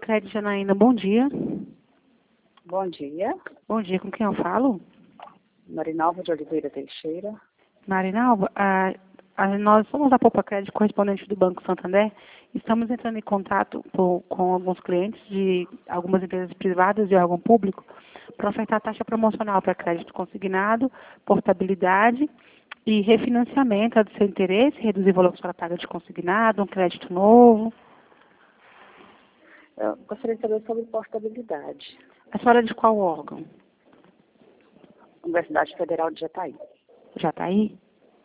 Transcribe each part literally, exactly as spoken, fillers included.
Crédito Janaína, bom dia. Bom dia, Bom dia, com quem eu falo? Marinalva de Oliveira Teixeira. Marinalva, a, a, nós somos a Poupa Crédito, correspondente do Banco Santander. Estamos entrando em contato por, com alguns clientes de algumas empresas privadas e órgão público para ofertar taxa promocional para crédito consignado, portabilidade e refinanciamento do seu interesse, reduzir o valor que a senhora paga de consignado, um crédito novo. Eu gostaria de saber sobre portabilidade. A senhora é de qual órgão? Universidade Federal de Jataí. Já está aí?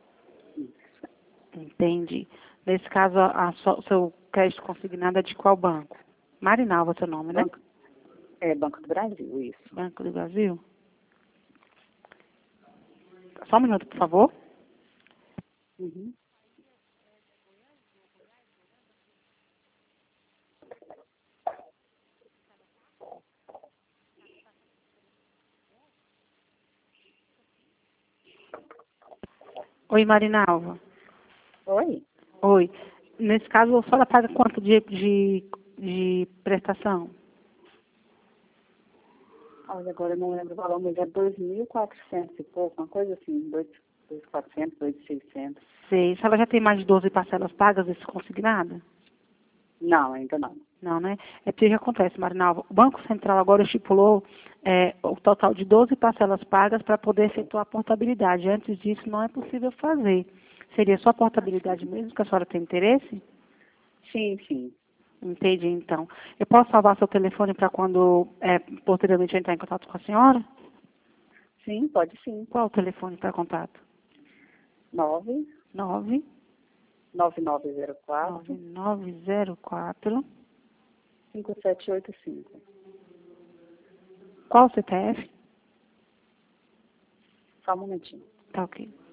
Entendi. Nesse caso, a, a, o seu crédito consignado é de qual banco? Marinalva, seu nome, né? Banco, é Banco do Brasil, isso. Banco do Brasil. Só um minuto, por favor. Uhum. Oi, Marinalva. Oi? Oi. Nesse caso, a senhora paga quanto de, de, de prestação? Olha, agora eu não lembro o valor, mas é dois mil e quatrocentos e pouco, uma coisa assim, dois mil e quatrocentos, dois mil e seiscentos. Sei. Se ela já tem mais de doze parcelas pagas desse consignado? Não, ainda não. Não, né? É porque o que acontece, Marinalva? O Banco Central agora estipulou é, o total de doze parcelas pagas para poder efetuar a portabilidade. Antes disso, não é possível fazer. Seria só a portabilidade mesmo que a senhora tem interesse? Sim, sim. Entendi, então. Eu posso salvar seu telefone para quando, é, posteriormente, eu entrar em contato com a senhora? Sim, pode sim. Qual o telefone para contato? nove nove nove nove zero nove quatro nove zero quatro. cinco sete oito cinco. Qual o C P F? Só um momentinho. Tá ok.